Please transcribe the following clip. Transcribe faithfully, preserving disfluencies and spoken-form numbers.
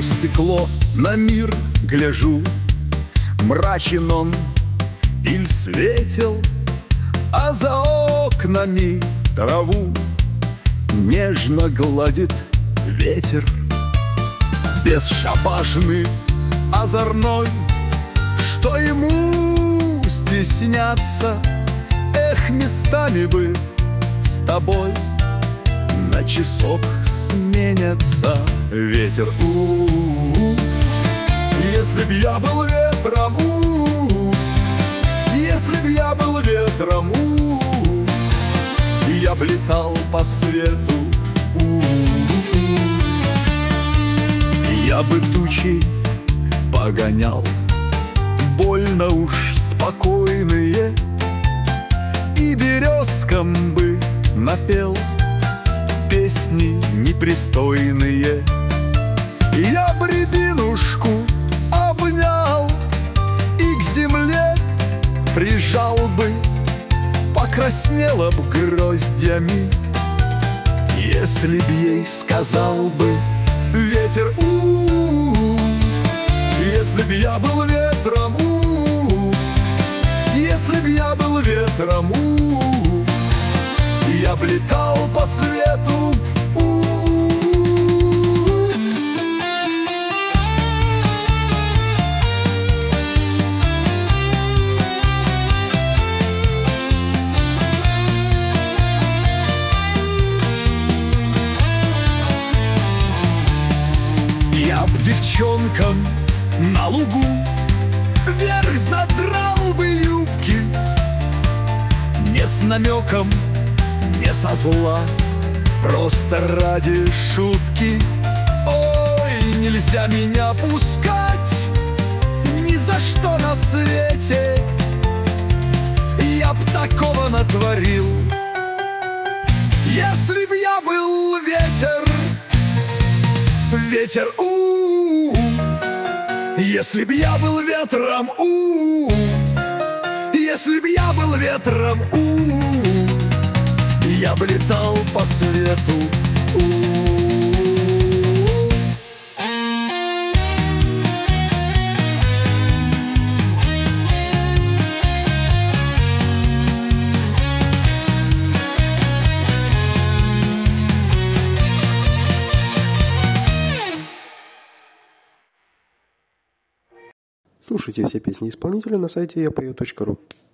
Сквозь стекло на мир гляжу, мрачен он иль светел, а за окнами траву нежно гладит ветер. Бесшабашный, озорной, что ему стесняться? Эх, местами бы с тобой на часок сменятся. Ветер, у-у-у, если б я был ветром, у-у-у, если б я был ветром, у-у-у, я б летал по свету, у-у-у. Я бы тучи погонял, больно уж спокойные, и березкам бы напел песни непристойные. Я б рябинушку обнял и к земле прижал бы, покраснела б гроздьями, если б ей сказал бы: ветер, у-у-у, если б я был ветром, у-у-у, если б я был ветром, у-у-у, я б летал по свету, у-у-у. Я б девчонкам на лугу вверх задрал бы юбки, не с намеком, не со зла, просто ради шутки. Ой, нельзя меня пускать ни за что на свете, я б такого натворил, если б я был ветер. Ветер, у-у-у, если б я был ветром, у-у-у, если б я был ветром, у-у-у, я б летал по свету, у-у-у. Слушайте все песни исполнителя на сайте я пою точка ру.